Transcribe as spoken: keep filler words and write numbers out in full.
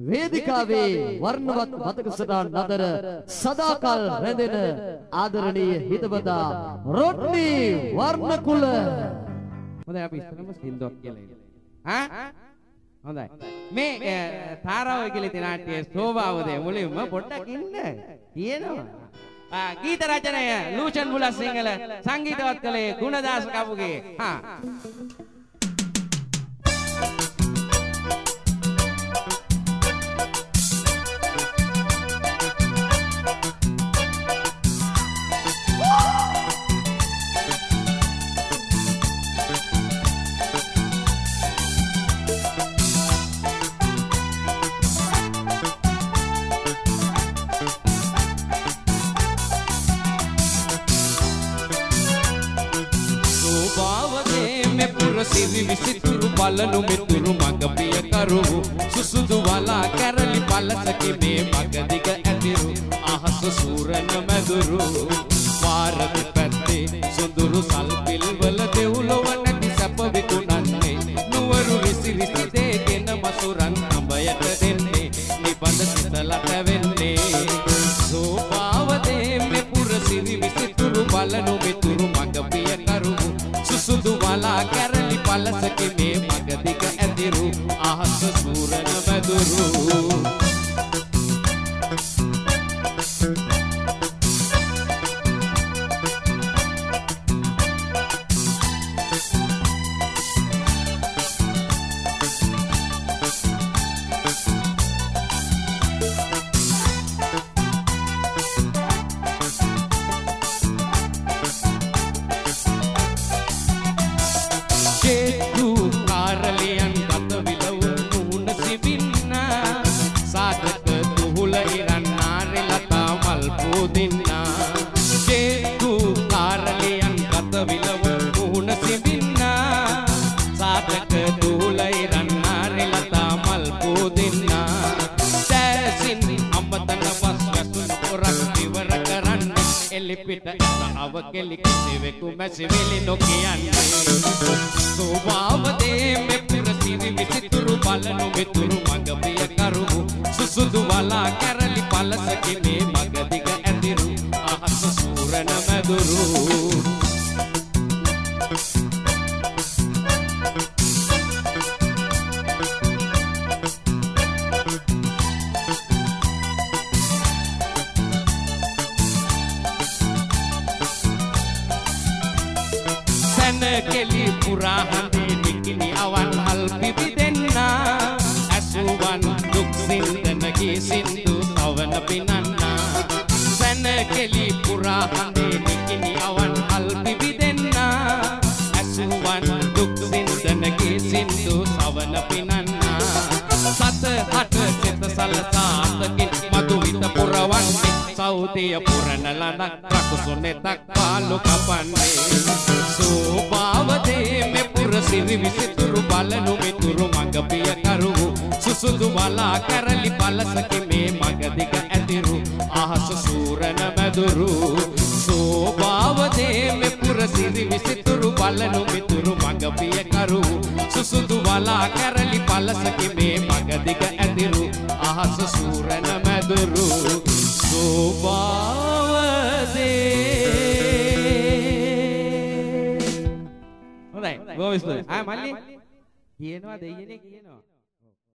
වේදිකාවේ වර්ණවත් මතක සටහන් අතර සදාකල් රැඳෙන ආදරණීය හිතවතා රොඩ්නි වර්ණකුල. හොඳයි අපි ඉස්සරම සින්දුවක් කියලා ඉන්න. ආ හොඳයි. මේ තාරාව කියලා තියෙන නාට්‍යයේ ස්වභාවය මුලින්ම පොඩ්ඩක් ඉන්න කියනවා. ආ ගීත රචනය ලූෂන් මුලා සිංහල සංගීතවත් කළේ ගුණදාස කපුගේ. හා සිරි විසිතුරු බලනු මෙතුරු මග පිය කරු සුසුදු වලා කැරලි පලසකි මේ මග දිග ඇතිරු අහස සූරන මැදුරු වාර දෙපැත්තේ සුඳුරු සල්පිල් වල දෙව්ලොව නැති සැප විකුණන්නේ නුවරු රිසි රිසි දෙගෙන මසුරන් අඹයට දෙන්නේ නිබඳ සිතලට වෙන්නේ සෝපාව දෙමෙ පුර සිරි විසිතුරු බලනු මෙතුරු මග පිය කරු සුසුදු වලා කැරලි පලසකි මේ මග දිග ඇතිරු අහස සූරන මැදුරු අවකෙලි කිසිවෙකු මැසිවිලි නොකියන්නේ ස්වභාව දෙමෙ පුර සිරි විසිතුරු බලනු මෙතුරු මග පිය කරු සුසුදු වලා කැරලි පලසකි මේ මග දිග ඇතිරු අහස සූරන මැදුරු කෙලි පුරා හඳේ නිකිනි අවන් හල් පිපි දෙන්නා ඇසුවන් දුක් සින්දනගේ සින්දු සවන පිනන්නා සැන කෙලි පුරා හඳේ නිකිනි අවන් හල් පිපි දෙන්නා ඇසුවන් දුක් සින්දනගේ සින්දු සවන පිනන්නා සත හට සිත සලසාතකින් මధుවිත පුරවන්නේ සෞතිය පුරන ලනක් රකුසුනෙතක් පාලු කපන්නේ සෝපාව දෙමෙ පුර සිරි විසිතුරු බලනු මෙතුරු මග පිය කරු සුසුදු වලා කැරලි පලසකි මේ මග දිග ඇතිරු අහස සූරන මැදුරු සෝපාව දෙමෙ පුර සිරි විසිතුරු බලනු මෙතුරු මග පිය කරු සුසුදු වලා කැරලි පලසකි මේ මග දිග ඇතිරු අහස සූරන මැදුරු සෝපාව බොහොම ස්තුතියි. ආ මල්ලි කියනවා දෙයියනේ කියනවා.